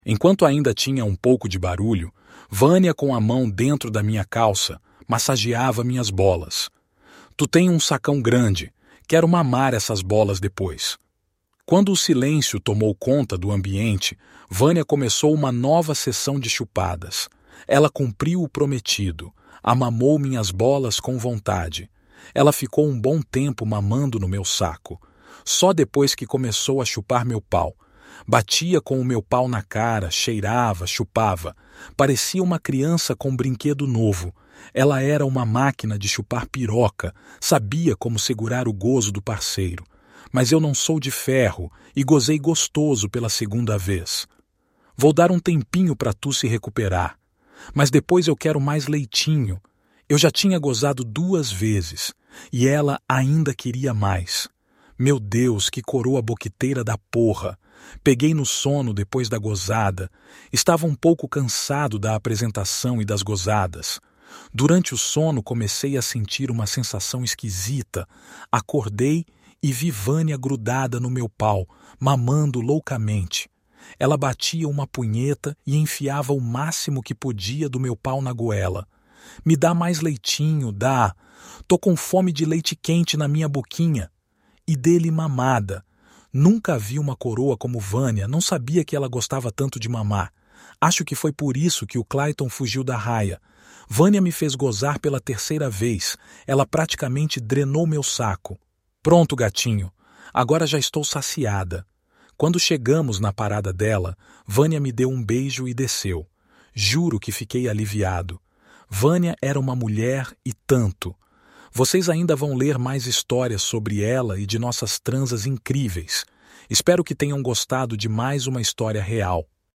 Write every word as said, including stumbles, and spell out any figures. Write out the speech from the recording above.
Enquanto ainda tinha um pouco de barulho, Vânia, com a mão dentro da minha calça, massageava minhas bolas. Tu tem um sacão grande, quero mamar essas bolas depois. Quando o silêncio tomou conta do ambiente, Vânia começou uma nova sessão de chupadas. Ela cumpriu o prometido, amamou minhas bolas com vontade. Ela ficou um bom tempo mamando no meu saco. Só depois que começou a chupar meu pau. Batia com o meu pau na cara, cheirava, chupava. Parecia uma criança com um brinquedo novo. Ela era uma máquina de chupar piroca, sabia como segurar o gozo do parceiro. Mas eu não sou de ferro e gozei gostoso pela segunda vez. Vou dar um tempinho para tu se recuperar. Mas depois eu quero mais leitinho. Eu já tinha gozado duas vezes e ela ainda queria mais. Meu Deus, que coroa boqueteira da porra! Peguei no sono depois da gozada. Estava um pouco cansado da apresentação e das gozadas. Durante o sono comecei a sentir uma sensação esquisita. Acordei e vi Vânia grudada no meu pau, mamando loucamente. Ela batia uma punheta e enfiava o máximo que podia do meu pau na goela. Me dá mais leitinho, dá. Tô com fome de leite quente na minha boquinha. E dele mamada. Nunca vi uma coroa como Vânia, não sabia que ela gostava tanto de mamar. Acho que foi por isso que o Clayton fugiu da raia. Vânia me fez gozar pela terceira vez. Ela praticamente drenou meu saco. Pronto, gatinho. Agora já estou saciada. Quando chegamos na parada dela, Vânia me deu um beijo e desceu. Juro que fiquei aliviado. Vânia era uma mulher e tanto. Vocês ainda vão ler mais histórias sobre ela e de nossas transas incríveis. Espero que tenham gostado de mais uma história real.